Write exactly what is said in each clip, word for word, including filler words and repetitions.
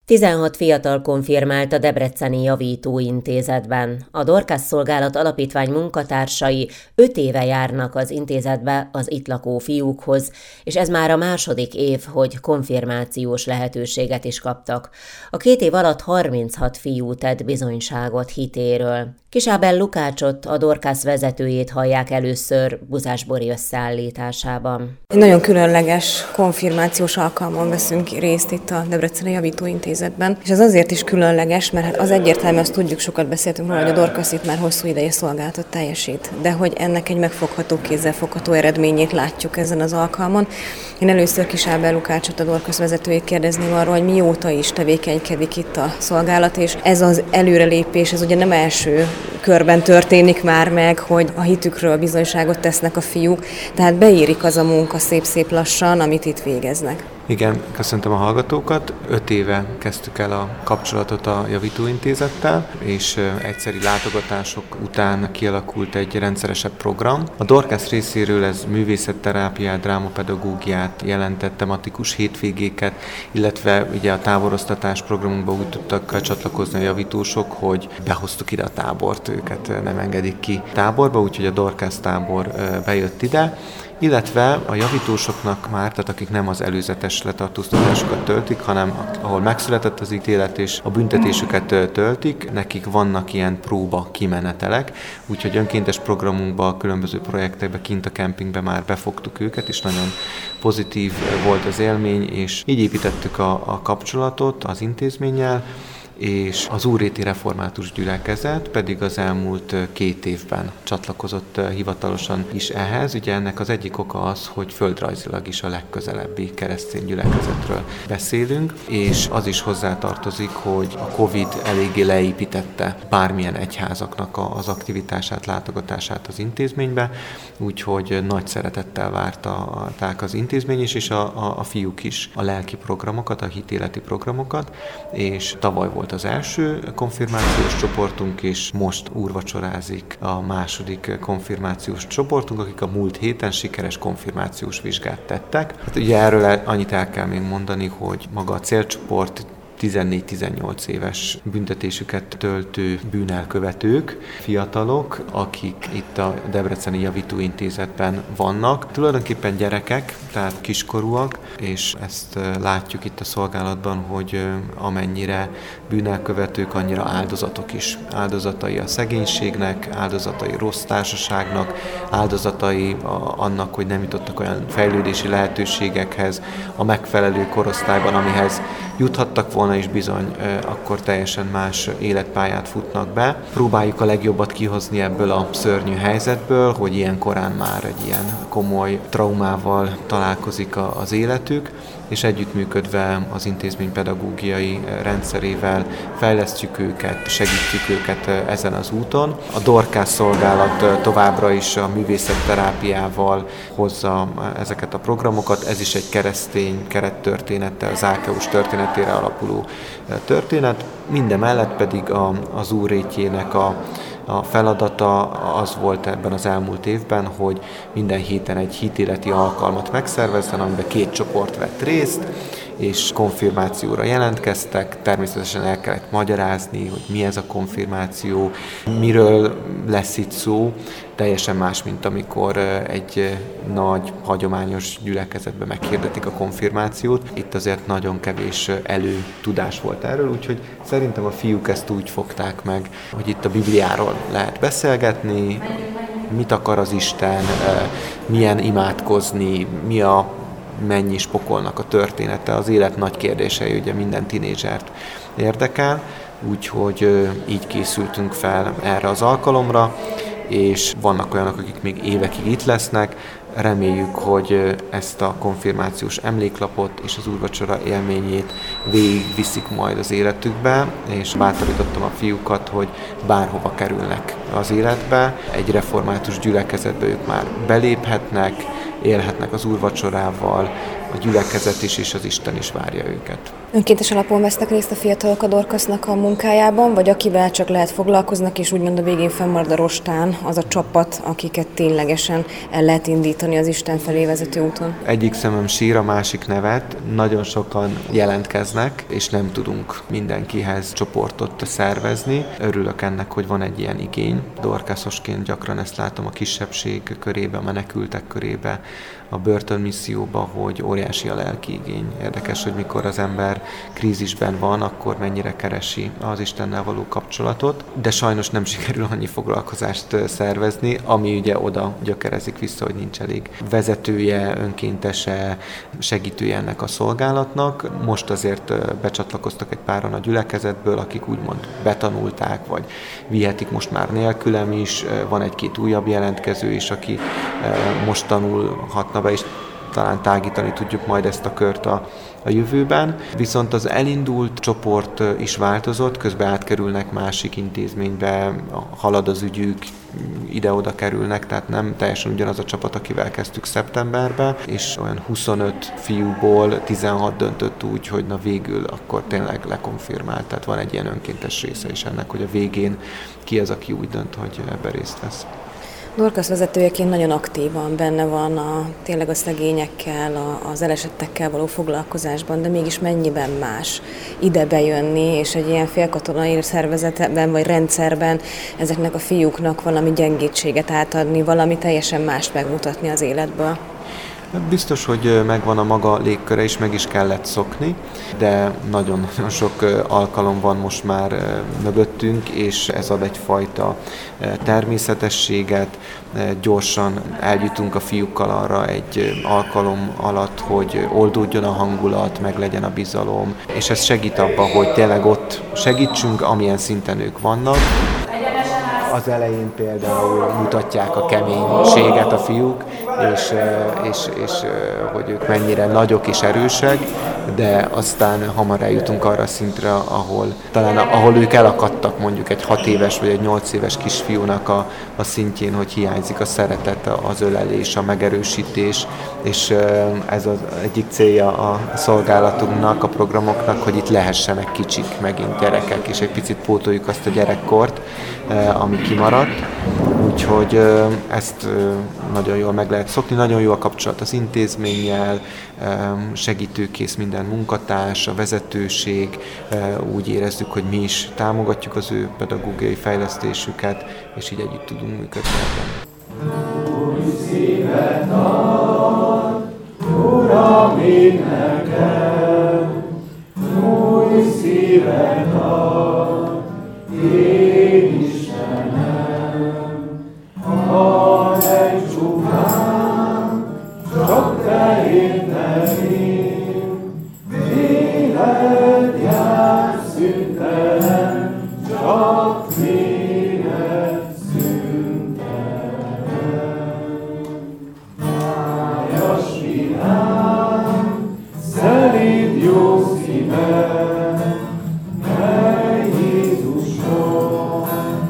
tizenhat fiatal konfirmált a Debreceni Javító Intézetben. A Dorcas Szolgálat Alapítvány munkatársai öt éve járnak az intézetbe az itt lakó fiúkhoz, és ez már a második év, hogy konfirmációs lehetőséget is kaptak. A két év alatt harminchat fiú tett bizonyságot hitéről. Kisábel Lukácsot, a Dorcas vezetőjét hallják először Buzásbori összeállításában. Egy nagyon különleges konfirmációs alkalmon veszünk részt itt a Debreceni Javító Intézetben, és ez azért is különleges, mert az egyértelmű, azt tudjuk, sokat beszéltünk róla, hogy a Dorcas itt már hosszú ideje szolgálatot teljesít, de hogy ennek egy megfogható, kézzelfogható eredményét látjuk ezen az alkalmon. Én először Kisábel Lukácsot, a Dorcas vezetőjét kérdezném arról, hogy mióta is tevékenykedik itt a szolgálat, és ez az előrelépés, ez ugye nem első körben történik már meg, hogy a hitükről bizonyságot tesznek a fiúk, tehát beérik az a munka szép-szép lassan, amit itt végeznek. Igen, köszöntöm a hallgatókat. Öt éve kezdtük el a kapcsolatot a Javítóintézettel, és egyszeri látogatások után kialakult egy rendszeresebb program. A Dorcas részéről ez művészetterápiát, drámapedagógiát jelentett, tematikus hétvégéket, illetve ugye a táboroztatás programunkba úgy tudtak csatlakozni a javítósok, hogy behoztuk ide a tábort, őket nem engedik ki táborba, úgyhogy a Dorcas tábor bejött ide, illetve a javítósoknak már, tehát akik nem az előzetes letartóztatásukat töltik, hanem ahol megszületett az ítélet és a büntetésüket töltik, nekik vannak ilyen próba kimenetelek, úgyhogy önkéntes programunkban, a különböző projektekben, kint a kempingben már befogtuk őket, és nagyon pozitív volt az élmény, és így építettük a, a kapcsolatot az intézménnyel, és az Újréti Református Gyülekezet pedig az elmúlt két évben csatlakozott hivatalosan is ehhez. Ugye ennek az egyik oka az, hogy földrajzilag is a legközelebbi keresztény gyülekezetről beszélünk, és az is hozzátartozik, hogy a Covid eléggé leépítette bármilyen egyházaknak az aktivitását, látogatását az intézménybe, úgyhogy nagy szeretettel várták az intézmény is, és a, a, a fiúk is a lelki programokat, a hitéleti programokat, és tavaly volt az első konfirmációs csoportunk, és most úrvacsorázik a második konfirmációs csoportunk, akik a múlt héten sikeres konfirmációs vizsgát tettek. Hát ugye erről annyit el kell még mondani, hogy maga a célcsoport tizennégy-tizennyolc éves büntetésüket töltő bűnelkövetők, fiatalok, akik itt a Debreceni Javító Intézetben vannak. Tulajdonképpen gyerekek, tehát kiskorúak, és ezt látjuk itt a szolgálatban, hogy amennyire bűnelkövetők, annyira áldozatok is. Áldozatai a szegénységnek, áldozatai rossz társaságnak, áldozatai annak, hogy nem jutottak olyan fejlődési lehetőségekhez a megfelelő korosztályban, amihez juthattak volna, és bizony akkor teljesen más életpályát futnak be. Próbáljuk a legjobbat kihozni ebből a szörnyű helyzetből, hogy ilyen korán már egy ilyen komoly traumával találkozik az életük, és együttműködve az intézmény pedagógiai rendszerével fejlesztjük őket, segítjük őket ezen az úton. A Dorcas szolgálat továbbra is a művészetterápiával hozza ezeket a programokat. Ez is egy keresztény kerettörténettel, Zákeus történetére alapuló történet. Mindemellett pedig a, az Úrrétjének a A feladata az volt ebben az elmúlt évben, hogy minden héten egy hitéleti alkalmat megszervezzen, amiben két csoport vett részt, és konfirmációra jelentkeztek. Természetesen el kellett magyarázni, hogy mi ez a konfirmáció, miről lesz itt szó. Teljesen más, mint amikor egy nagy, hagyományos gyülekezetben meghirdetik a konfirmációt. Itt azért nagyon kevés előtudás volt erről, úgyhogy szerintem a fiúk ezt úgy fogták meg, hogy itt a Bibliáról lehet beszélgetni, mit akar az Isten, milyen imádkozni, mi a mennyis pokolnak a története, az élet nagy kérdései, ugye minden tinédzsert érdekel, úgyhogy így készültünk fel erre az alkalomra, és vannak olyanok, akik még évekig itt lesznek. Reméljük, hogy ezt a konfirmációs emléklapot és az úrvacsora élményét végigviszik majd az életükbe, és bátorítottam a fiúkat, hogy bárhova kerülnek az életbe, egy református gyülekezetbe ők már beléphetnek, élhetnek az úrvacsorával, a gyülekezet is és az Isten is várja őket. Önkéntes alapon vesznek részt a fiatalok a Dorcasnak a munkájában, vagy akivel csak lehet foglalkoznak, és úgymond a végén fennmarad a rostán az a csapat, akiket ténylegesen el lehet indítani az Isten felé vezető úton? Egyik szemem sír, a másik nevet. Nagyon sokan jelentkeznek, és nem tudunk mindenkihez csoportot szervezni. Örülök ennek, hogy van egy ilyen igény. Dorcasosként gyakran ezt látom a kisebbség körébe, a menekültek körébe, a börtönmisszióba, hogy óriási a lelki igény. Érdekes, hogy mikor az ember krízisben van, akkor mennyire keresi az Istennel való kapcsolatot, de sajnos nem sikerül annyi foglalkozást szervezni, ami ugye oda gyökerezik vissza, hogy nincs elég vezetője, önkéntese, segítője ennek a szolgálatnak. Most azért becsatlakoztak egy páran a gyülekezetből, akik úgymond betanulták, vagy vihetik most már nélkülem is. Van egy-két újabb jelentkező is, aki most tanulhatna be, és talán tágítani tudjuk majd ezt a kört a, a jövőben. Viszont az elindult csoport is változott, közben átkerülnek másik intézménybe, halad az ügyük, ide-oda kerülnek, tehát nem teljesen ugyanaz a csapat, akivel kezdtük szeptemberben, és olyan huszonöt fiúból tizenhat döntött úgy, hogy na végül akkor tényleg lekonfirmált, tehát van egy ilyen önkéntes része is ennek, hogy a végén ki az, aki úgy dönt, hogy ebben részt vesz. Dorcas vezetőjeként nagyon aktívan benne van a, tényleg a szegényekkel, a, az elesettekkel való foglalkozásban, de mégis mennyiben más ide bejönni, és egy ilyen félkatonai szervezetben vagy rendszerben ezeknek a fiúknak valami gyengétséget átadni, valami teljesen mást megmutatni az életből. Biztos, hogy megvan a maga légköre, és meg is kellett szokni, de nagyon-nagyon sok alkalom van most már mögöttünk, és ez ad egyfajta természetességet. Gyorsan eljutunk a fiúkkal arra egy alkalom alatt, hogy oldódjon a hangulat, meg legyen a bizalom, és ez segít abban, hogy tényleg ott segítsünk, amilyen szinten ők vannak. Az elején például mutatják a keménységet a fiúk, és, és, és hogy ők mennyire nagyok és erősek, de aztán hamar eljutunk arra a szintre, ahol talán ahol ők elakadtak mondjuk egy hat éves vagy egy nyolc éves kisfiúnak a, a szintjén, hogy hiányzik a szeretet, az ölelés, a megerősítés, és ez az egyik célja a szolgálatunknak, a programoknak, hogy itt lehessenek kicsik megint gyerekek, és egy picit pótoljuk azt a gyerekkort, ami kimaradt. Úgyhogy ezt nagyon jól meg lehet szokni, nagyon jó a kapcsolat az intézménnyel, segítőkész minden munkatárs, a vezetőség, úgy érezzük, hogy mi is támogatjuk az ő pedagógiai fejlesztésüket, és így együtt tudunk működni ebben. Új szívet ad, Uram, én nekem, új szívet ad, én Istenem, ha egy csupán, csak te értelém, élet jár szüntelen, csak élet szüntelen. Májas vidám, szelíd jó szívem, mely Jézusom,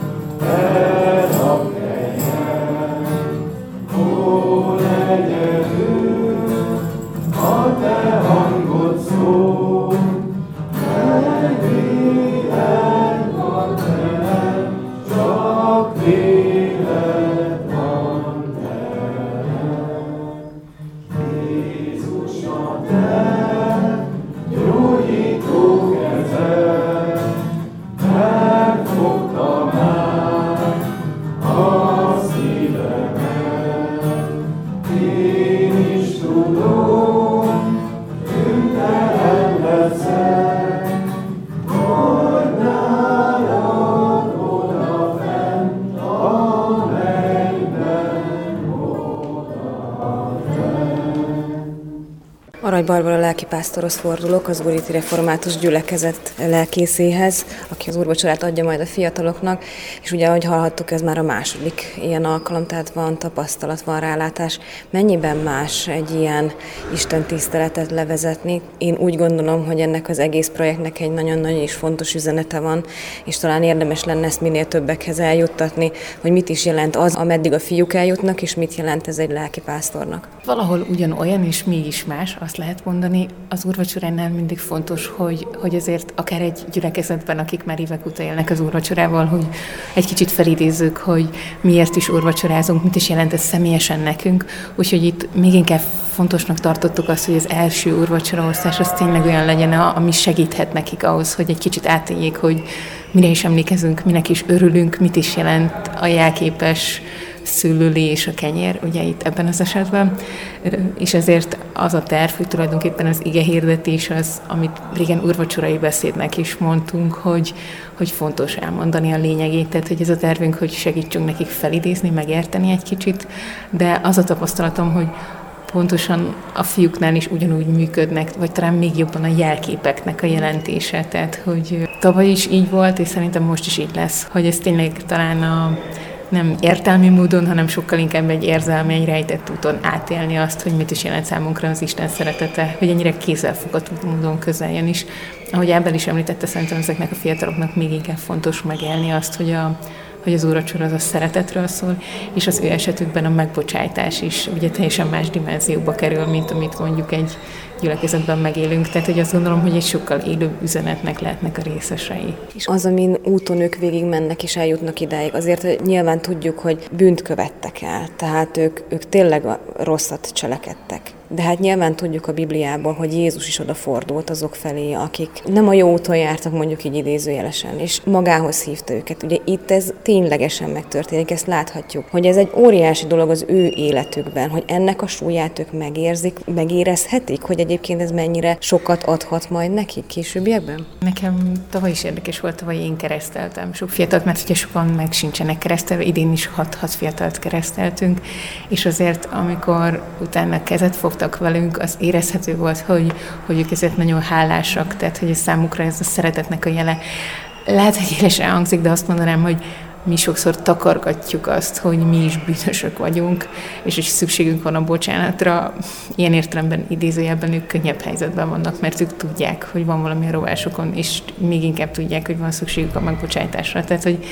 elak nekem, ó legyen ő, a te hangod szól, meg élet van velem, csak élet van velem. Jézus a te gyógyító kezed, megfogta már a szívemet. Én is tudom, tűntelen leszek, hogy nálad odafenn, a mennyben odafenn. Arany Barbara lelkipásztorhoz fordulok, az Úriti Református Gyülekezet lelkészéhez, aki az úrvacsorát adja majd a fiataloknak, és ugye, ahogy hallhattuk, ez már a második ilyen alkalom, tehát van tapasztalat, van rálátás. Mennyiben más egy ilyen istentiszteletet levezetni? Én úgy gondolom, hogy ennek az egész projektnek egy nagyon-nagyon is fontos üzenete van, és talán érdemes lenne ezt minél többekhez eljuttatni, hogy mit is jelent az, ameddig a fiúk eljutnak, és mit jelent ez egy lelkipásztornak. Valahol ugyanolyan, és mégis más, azt lehet mondani. Az úrvacsoránál mindig fontos, hogy, hogy azért akár egy gyülekezetben, akik már évek óta élnek az úrvacsorával, hogy egy kicsit felidézzük, hogy miért is úrvacsorázunk, mit is jelent ez személyesen nekünk. Úgyhogy itt még inkább fontosnak tartottuk azt, hogy az első úrvacsoraosztás az tényleg olyan legyen, ami segíthet nekik ahhoz, hogy egy kicsit átéljék, hogy mire is emlékezünk, minek is örülünk, mit is jelent a jelképes szőlőlé és a kenyér, ugye itt ebben az esetben, és ezért az a terv, hogy tulajdonképpen az igehirdetés az, amit régen úrvacsorai beszédnek is mondtunk, hogy, hogy fontos elmondani a lényegét, tehát hogy ez a tervünk, hogy segítsünk nekik felidézni, megérteni egy kicsit, de az a tapasztalatom, hogy pontosan a fiúknál is ugyanúgy működnek, vagy talán még jobban a jelképeknek a jelentése, tehát hogy tavaly is így volt, és szerintem most is így lesz, hogy ez tényleg talán a nem értelmi módon, hanem sokkal inkább egy érzelmi, egy rejtett úton átélni azt, hogy mit is jelent számunkra az Isten szeretete, hogy ennyire kézzelfogható módon közel jön is. Ahogy Ábel is említette, szerintem ezeknek a fiataloknak még inkább fontos megélni azt, hogy a hogy az úrvacsora az a szeretetről szól, és az ő esetükben a megbocsájtás is ugye teljesen más dimenzióba kerül, mint amit mondjuk egy gyülekezetben megélünk. Tehát, hogy azt gondolom, hogy egy sokkal élőbb üzenetnek lehetnek a részesei. És az, amin úton ők végig mennek és eljutnak idáig, azért nyilván tudjuk, hogy bűnt követtek el, tehát ők, ők tényleg rosszat cselekedtek. De hát nyilván tudjuk a Bibliából, hogy Jézus is odafordult azok felé, akik nem a jó úton jártak, mondjuk így idézőjelesen, és magához hívta őket. Ugye itt ez ténylegesen megtörténik, ezt láthatjuk, hogy ez egy óriási dolog az ő életükben, hogy ennek a súlyát ők megérzik, megérezhetik, hogy egyébként ez mennyire sokat adhat majd nekik későbbiekben? Nekem tavaly is érdekes volt, tavaly én kereszteltem sok fiatalt, mert ugye sokan meg sincsenek keresztelve, idén is hat-hat fiatalt kereszteltünk, és azért, amikor utána kezet fogtak velünk, az érezhető volt, hogy, hogy ők ezért nagyon hálásak, tehát hogy számukra ez a szeretetnek a jele. Lehet, hogy élesen hangzik, de azt mondanám, hogy mi sokszor takargatjuk azt, hogy mi is bűnösök vagyunk, és hogy szükségünk van a bocsánatra. Ilyen értelemben idézőjelben ők könnyebb helyzetben vannak, mert ők tudják, hogy van valami a rovásokon, és még inkább tudják, hogy van szükségük a megbocsátásra. Tehát, hogy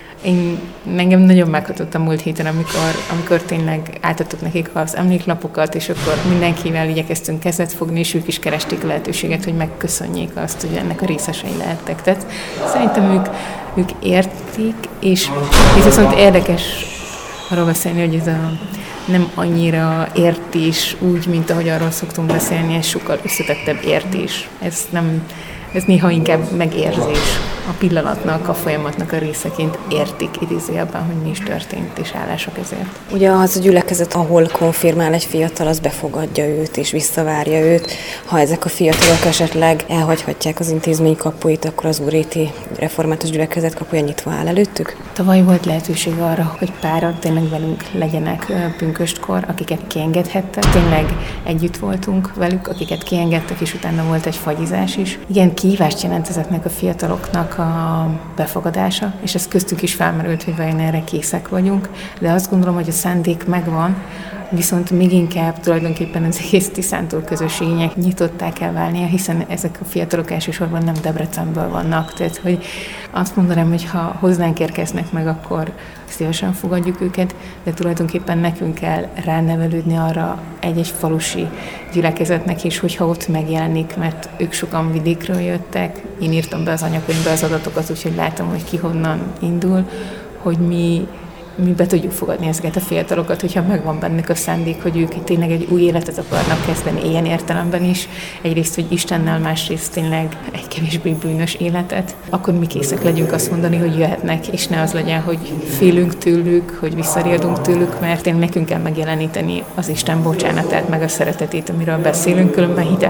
én, engem nagyon meghatott a múlt héten, amikor, amikor tényleg átadtuk nekik az emléklapokat, és akkor mindenkivel igyekeztünk kezet fogni, és ők is keresték a lehetőséget, hogy megköszönjék azt, hogy ennek a részesei lehettek. Tehát szerintem ők, ők értik, és ez viszont érdekes arról beszélni, hogy ez a nem annyira értés úgy, mint ahogy arról szoktunk beszélni, ez sokkal összetettebb értés. Ez nem... Ez néha inkább megérzés a pillanatnak, a folyamatnak a részeként értik idézőjelben, hogy mi is történt, és hálásak ezért. Ugye az a gyülekezet, ahol konfirmál egy fiatal, az befogadja őt és visszavárja őt. Ha ezek a fiatalok esetleg elhagyhatják az intézmény kapuit, akkor az Úriti Református Gyülekezet kapuja nyitva áll előttük? Tavaly volt lehetőség arra, hogy páran tényleg velünk legyenek pünköstkor, akiket kiengedhettek. Tényleg együtt voltunk velük, akiket kiengedtek, és utána volt egy fagyizás is. Igen, kihívást jelent ezeknek a fiataloknak a befogadása, és ez köztük is felmerült, hogy vajon erre készek vagyunk, de azt gondolom, hogy a szándék megvan, viszont még inkább tulajdonképpen az egész tiszántúl közösségének nyitottá kell válnia, hiszen ezek a fiatalok elsősorban nem Debrecenből vannak, tehát hogy azt mondanám, hogy ha hozzánk érkeznek meg, akkor szívesen fogadjuk őket, de tulajdonképpen nekünk kell ránevelődni arra egy-egy falusi gyülekezetnek is, hogyha ott megjelenik, mert ők sokan vidékről jöttek, én írtam be az anyakönyvbe az adatokat, úgyhogy látom, hogy ki honnan indul, hogy mi mi be tudjuk fogadni ezeket a fiatalokat, hogyha megvan bennük a szándék, hogy ők tényleg egy új életet akarnak kezdeni ilyen értelemben is. Egyrészt, hogy Istennel, másrészt tényleg egy kevésbé bűnös életet. Akkor mi készek legyünk azt mondani, hogy jöhetnek, és ne az legyen, hogy félünk tőlük, hogy visszariadunk tőlük, mert tényleg nekünk kell megjeleníteni az Isten bocsánatát, meg a szeretetét, amiről beszélünk, különben hiteltelenek.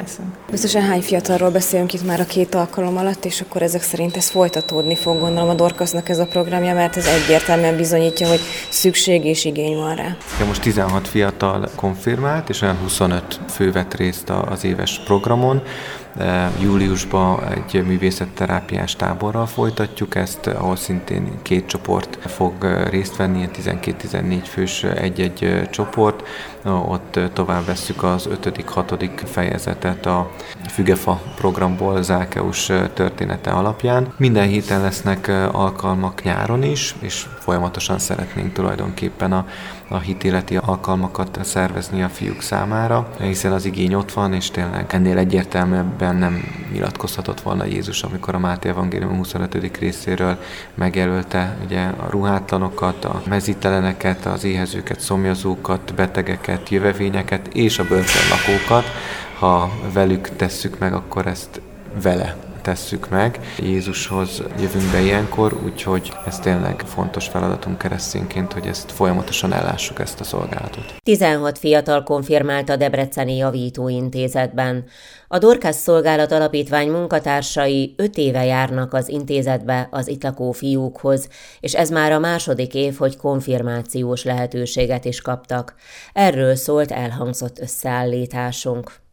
leszünk. Biztosan hány fiatalról beszélünk itt már a két alkalom alatt, és akkor ezek szerint ez folytatódni fog, gondolom a Dorcasnak ez a programja, mert ez egyértelműen bizonyítja, hogy szükség és igény van rá. Ja, most tizenhat fiatal konfirmált, és olyan huszonöt fő vett részt az éves programon. Júliusban egy művészetterápiás táborral folytatjuk ezt, ahol szintén két csoport fog részt venni, ilyen tizenkét-tizennégy fős egy-egy csoport. Ott tovább vesszük az ötödik hatodik fejezetet a Fügefa programból Zákeus története alapján. Minden héten lesznek alkalmak nyáron is, és folyamatosan szeretnénk tulajdonképpen a, a hitéleti alkalmakat szervezni a fiúk számára, hiszen az igény ott van, és tényleg ennél egyértelműbben nem nyilatkozhatott volna Jézus, amikor a Máté evangélium huszonötödik részéről megjelölte ugye a ruhátlanokat, a mezíteleneket, az éhezőket, szomjazókat, betegeket, jövevényeket és a börtönlakókat. Ha velük tesszük meg, akkor ezt vele tesszük meg. Jézushoz jövünk be ilyenkor, úgyhogy ez tényleg fontos feladatunk keresztényként, hogy ezt folyamatosan ellássuk, ezt a szolgálatot. tizenhat fiatal konfirmált a Debreceni Javítóintézetben. A Dorcas Szolgálat Alapítvány munkatársai öt éve járnak az intézetbe az itt lakó fiúkhoz, és ez már a második év, hogy konfirmációs lehetőséget is kaptak. Erről szólt elhangzott összeállításunk.